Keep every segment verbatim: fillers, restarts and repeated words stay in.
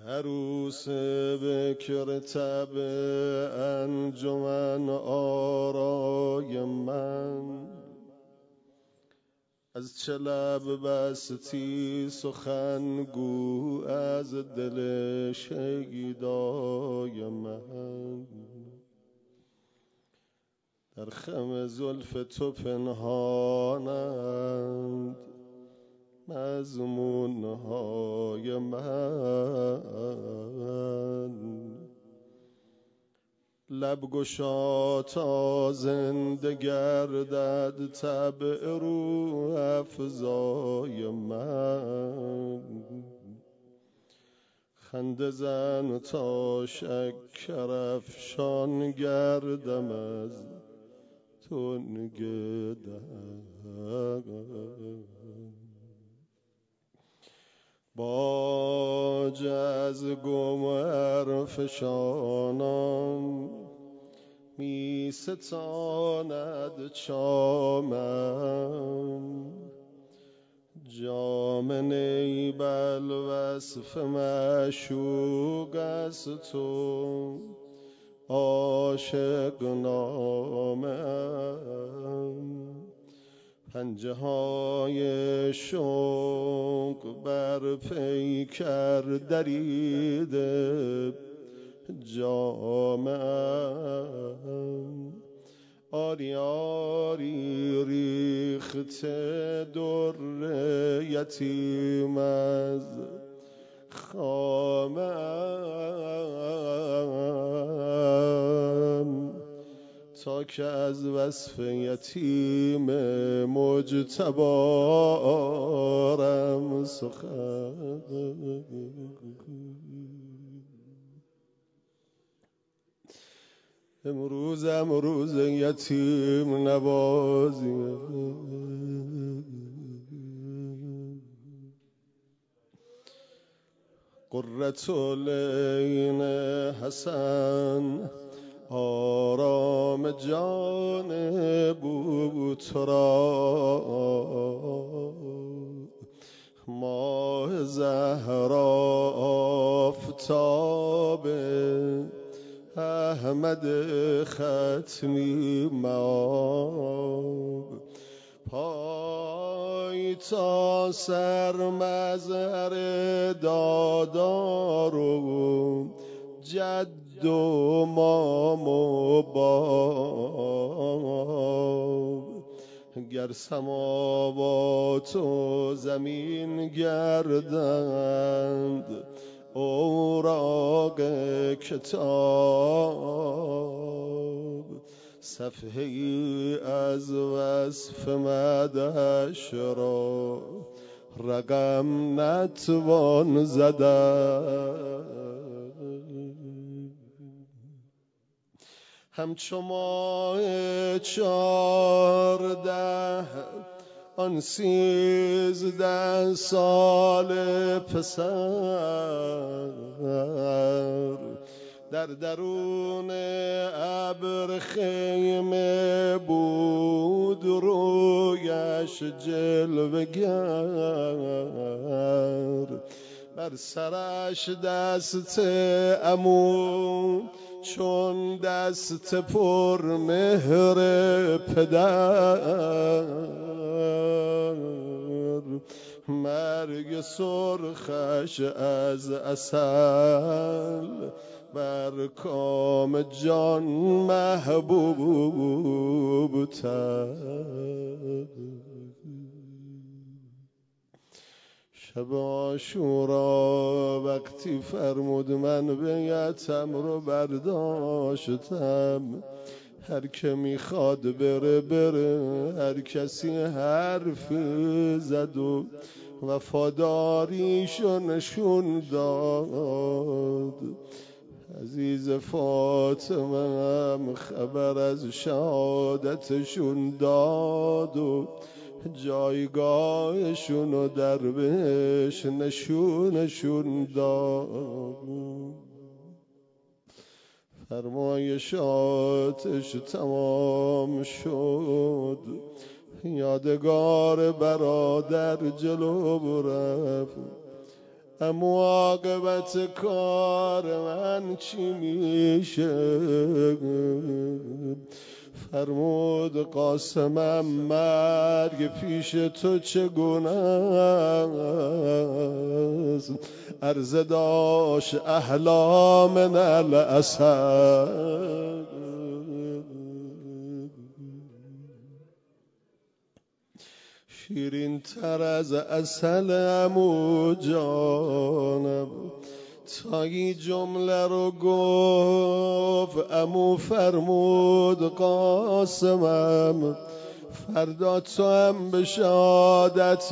عروس بکر تب انجمن آرای من، از چه لب بستی سخنگو از دل شیدای من. در خم زلف تو پنهانند مضمون‌های من، لب گشا تا زنده گردد طبع رو افزای من. خنده زن تا شکر افشان گردم از تنگ دهن. باج از گوهر فشانان می ستاند چامم، جام نیبل وصف معشوق از تو عاشق نامم. پنجه های شوق بر پیکر دریده جامم، آری آری ریخته در یتیم از خامم، تا که از وصف یتیم مجتبارم سخن. امروز امروز یتیم نوازی، قرة العین حسن آرام جان بوترا، ماه زهرا آفتاب احمد ختمی مآب، پای تا سر مظهر دادار و جد و مام و باب. گر سماوات و زمین گردند اوراق کتاب، صفحه ای از وصف مدحش را رقم نتوان زدن. همچو ماه چارده آن سیزده سال پسر، در درون ابر خیمه بود رویش جلوه گر، بر سرش دست عمو چون دست پر مهر پدر، مرگ سرخش از عسل بر کام جان محبوب تر. شب عاشورا وقتی فرمود من بیعتم رو برداشتم، هر که میخواد بره بره، هر کسی حرفی زد و وفاداریشو نشون داد. عزیز فاطمه هم خبر از شهادتشون داد و جایگاهشون در بهش نشونشون داد. فرمایشاتش تمام شد، یادگار برادر جلو رفت، اما عاقبت کار من چی میشه؟ فرمود قاسمم مرگ پیش تو چگونه است؟ عرضه داشت احلا من الاسد. شیرین تر از عسل عمو جانم تا این جمله رو گفت عمو فرمود قاسمم فردا تو هم به شهادت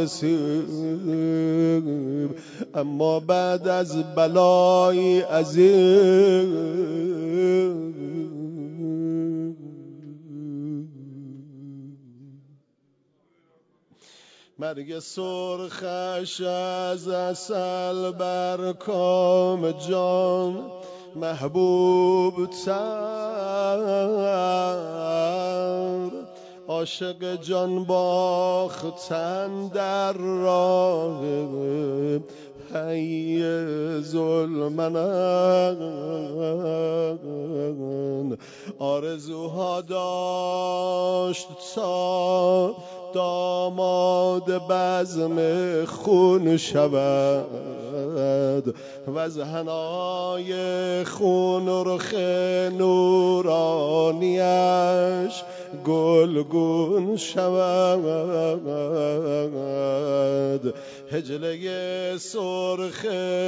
میرسیم، اما بعد از بلای عظیم. مرگ سرخش از عسل بر کام جان محبوب تر، عاشق جان باختن در راه حی ظلمن. آرزوها داشت تا داماد بزم خون شود و از حنای خون رخ نورانیش گلگون شود. حجله سرخ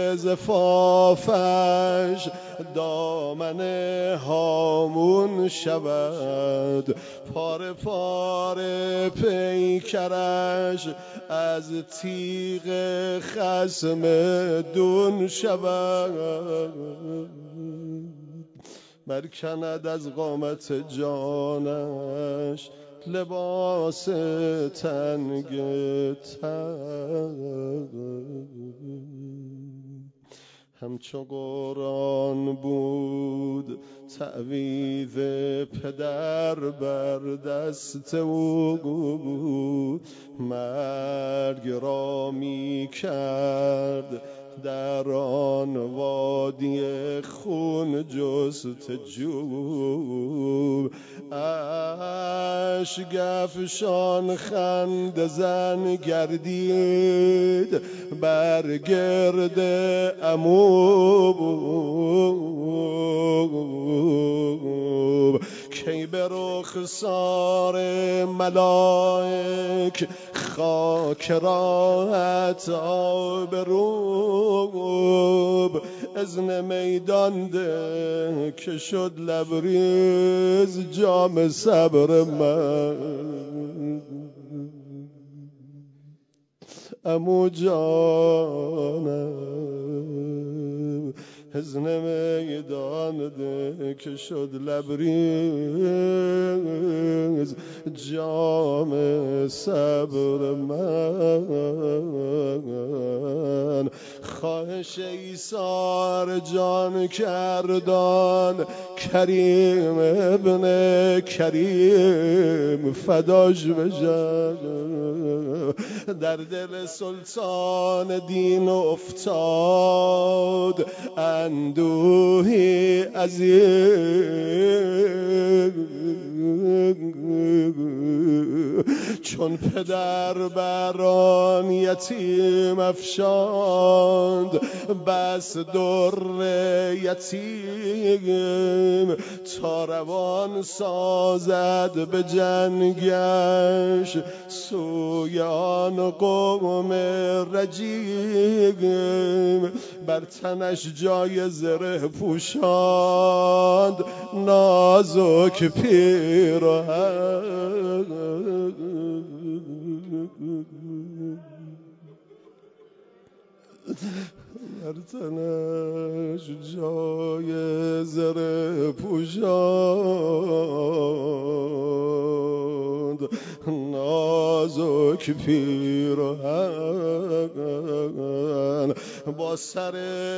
زفافش دامن هامون شود، پاره پاره پیکرش از تیغ خصم دون شود. برکند از قامت جانش لباس تنگ تر، همچو قرآن بود تعویذ پدر بر دست او، مرگ را می کرد در آن وادی خون جستجو. اشک افشان خنده زن گردید بر گرد عمو، کی به رخسار ملائک خاک راحت آبروب. اذن میدان ده که شد لبریز جام صبر من. عمو جانم اذن میدان ده که شد لبریز جام صبر من. خواهش ایثار جان کردان کریم ابن کریم فداش بشم. در دل سلطان دین افتاد اندوهی عظیم، چون پدر بران یتیم افشاند بس در یتیم، تا روان سازد به جنگش سوی آن قوم رجیم. بر تنش جای زره پوشاند نازک پیراهن، بر تنش جای زره پوشاند نازک پیراهن. با سر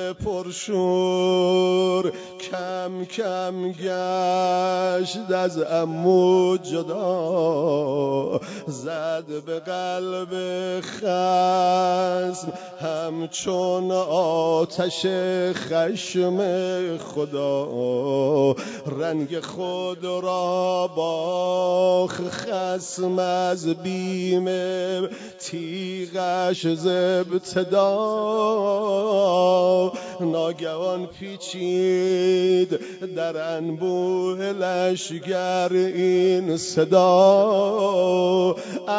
پرشور کم کم گشت از عمو جدا، زد به قلب خستگی خصم همچون آتش خشم خدا رنگ خود را باخ خصم از بیم تیغش ز ابتدا ناگهان پیچید در انبوه لشگر این صدا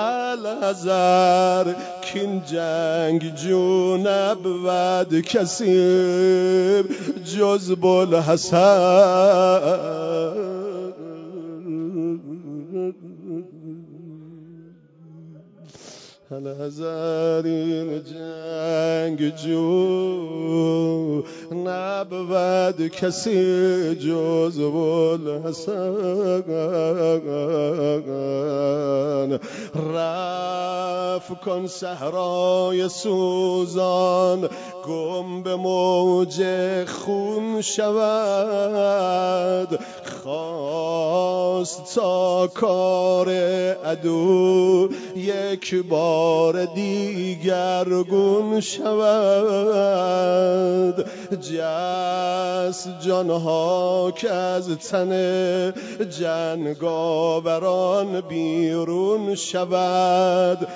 الحذر کین جنگ جو نبود کسی جز بوالحسن الحذر این جنگ جو نبود کسی جز بوالحسن رفت کن صحرای سوزان گم به موج خون شود خواست تا کار عدو یک بار دیگر گون شود جست جانها که از تن جنگاوران بیرون شود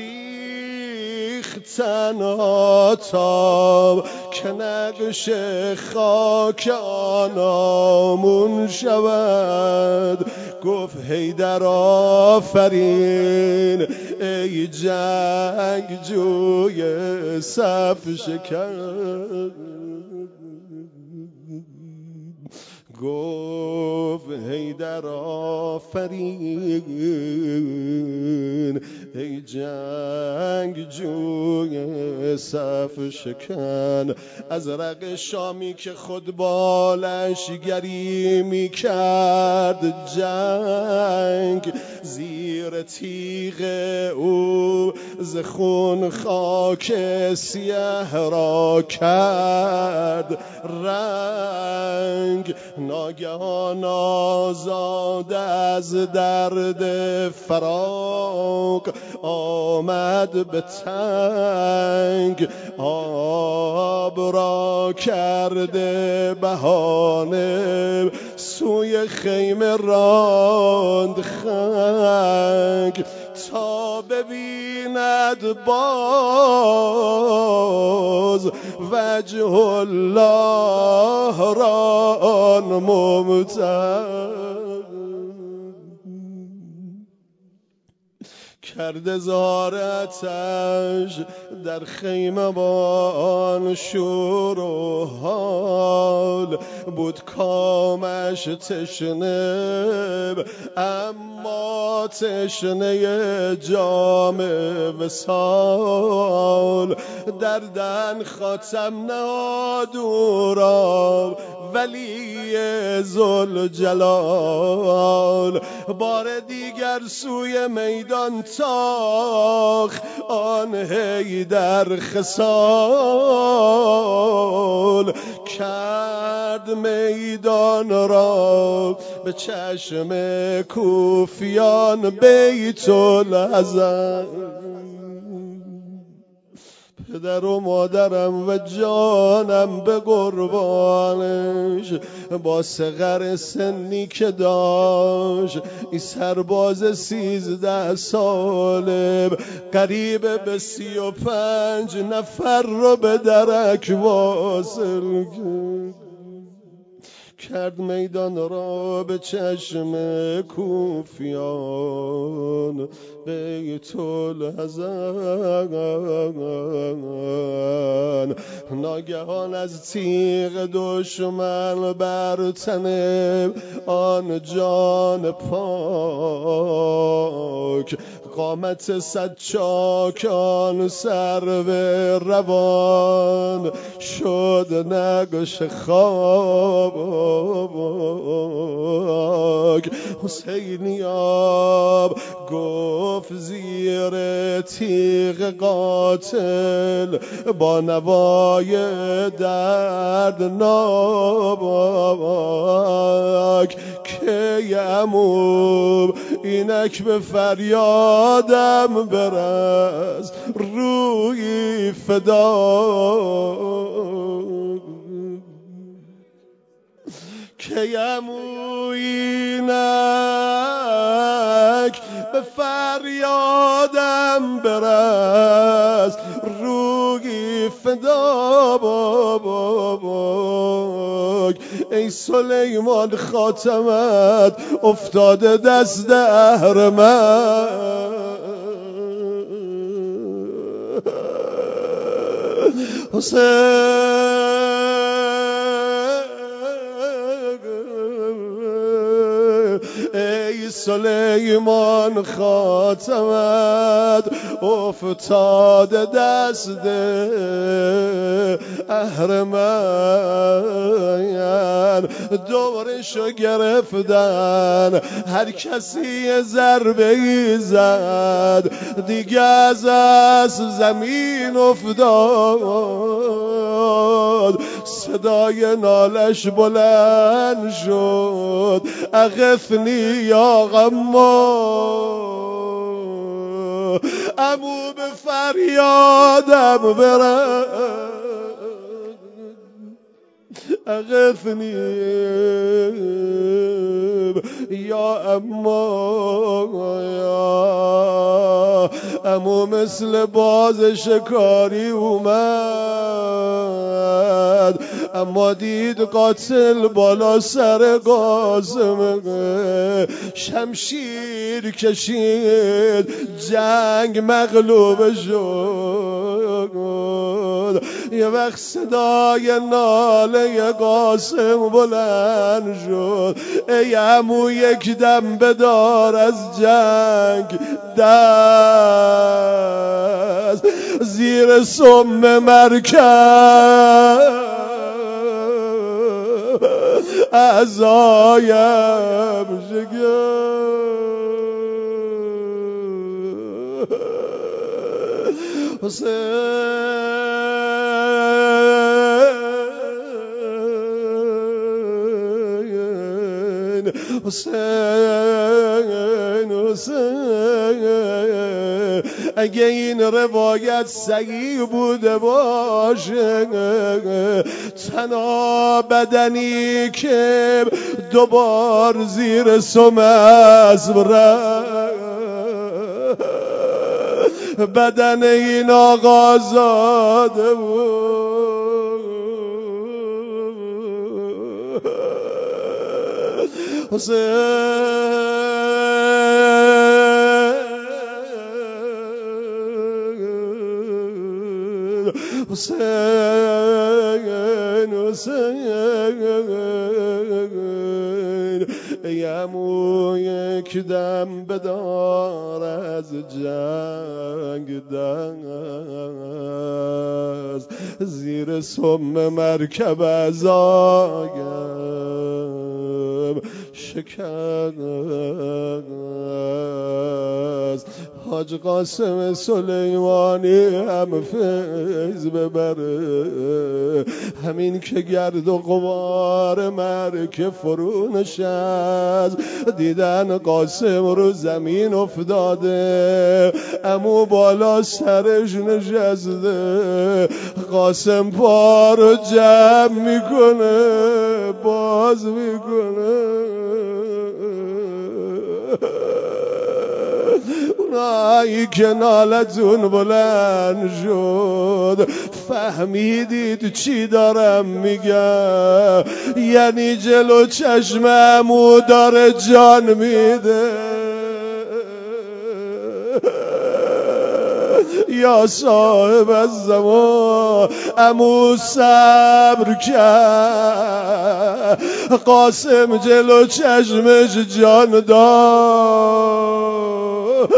ریختن آتاب که نقش خاک آنامون شود گفت حیدر آفرین ای جنگ جوی صف شکن گفت حیدر آفرین ای جنگ جوی صف شکن از رق شامی که خود بالش گری می کرد جنگ زیر تیغ او ز خون خاک سیه را کرد رنگ ناگهان آزاد از درد فراق آمد به تنگ آب را کرده بهانه سوی خیمه راند خنگ تا ببیند باز وجه الله را آن ممتد کرده زارتش در خیمه بان شور و حال بود کامش تشنه اما تشنه جام وصال در دهن خاتم نهاد او را ولی ذوالجلال بار دیگر سوی میدان تاخ آن حیدر خصال کرد میدان را به چشم کوفیان بیت الحزن پدر و مادرم و جانم به قربانش با صغر سنی که داشت این سرباز سیزده ساله قریب به سی و پنج نفر رو به درک واصل کرد میدان را به چشم کوفیان بیت الحزن ناگهان از تیغ دشمن بر تن آن جان پاک قامت صد چاک آن سرو روان شد نقش خواب حسینیاب گفت زیر تیغ قاتل با نوای دردناک که عمو اینک به فریادم برس روی فدا کیم اینک به فریادم برس روی فدا بابا ای سلیمان خاتمت افتاده دست اهرمن حسین ای سلیمان خاتمت افتاده دست اهرمن دورشو گرفتن هر کسی ضربه زد دیگه از از زمین افتاد صدای نالش بلند شد اغثنی یا غمار عمو به فریادم برد اغثنی یا اما عمو مثل باز شکاری اومد اما دید قاتل بالا سر قاسم شمشیر کشید جنگ مغلوب شد یه وقت صدای ناله قاسم بلند شد ای عمو یک دم بدار از جنگ دست زیر سم مرکب عزایم شگفت حسین حسین حسین اگه این روایت صحیح بوده باشه تنها بدنی که دوبار زیر سم اسب رفت بدن این آقازاده بود حسین حسین حسین ای عمو یک دم بدار از جنگ دست زیر سم مرکب عزایم شکست حاج قاسم سلیمانی هم فیض ببره همین که گرد و غبار مرک فرو نشست دیدن قاسم رو زمین افتاده عمو بالا سرش نشسته قاسم پا رو جمع میکنه باز میکنه اونایی که نالتون بلند شد فهمیدید چی دارم میگم یعنی جلو چشم عمو داره جان میده یا صاحب الزمان عمو صبر کرد قاسم جلو چشمش جان داد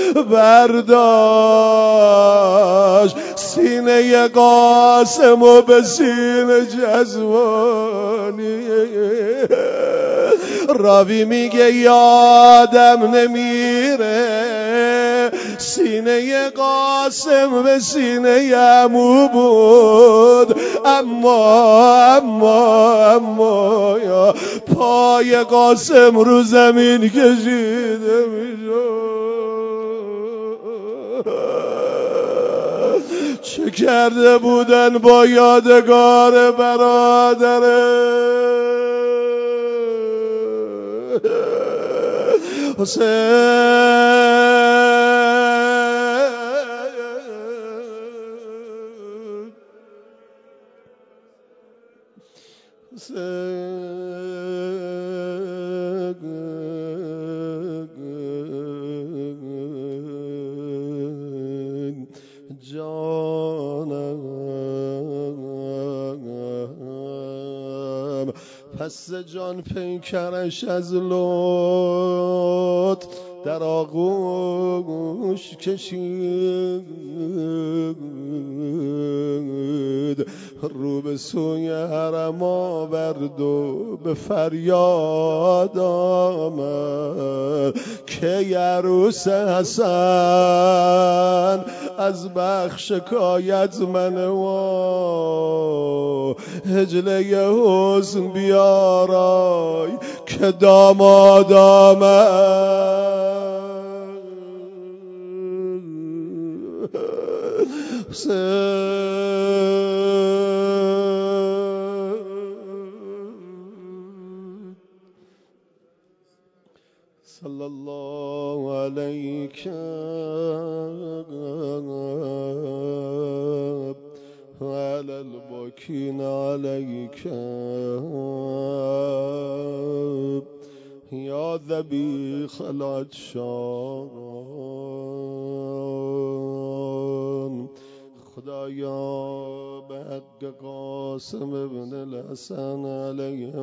برداشت سینه قاسم و به سینه جزوانی راوی میگه یادم نمیره سینه قاسم به سینه عمو بود اما اما اما یا پای قاسم رو زمین کشیده کرده بودن با یادگار برادره حسین جانم پس جان پیکرش از لطف در آغوش کشید رو به سوی حرم آورد و به فریاد آمد که عروس حسن از بخش شکایت من و هجله حسن بیارای که داماد آمد صلی الله علیک و علی الباکین علیک یا ذبیح العطشان. خدایا به حق قاسم ابن الحسن علیه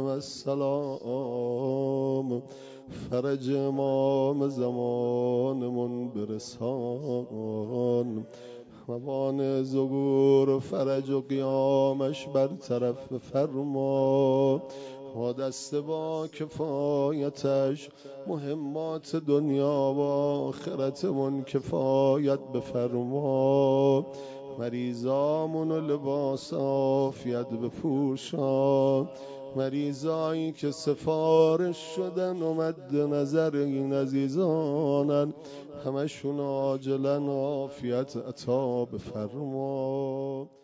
السلام فرج امام زمانمون برسان، موان ظهور و فرج و قیامش برطرف بفرما و دست با کفایتش مهمات دنیا و آخرتمون کفایت بفرما، مریضامون و لباس عافیت بپوشان، مریضایی که سفارش شدن و مد نظر این عزیزانن همشون عاجلا عافیت عطا بفرما.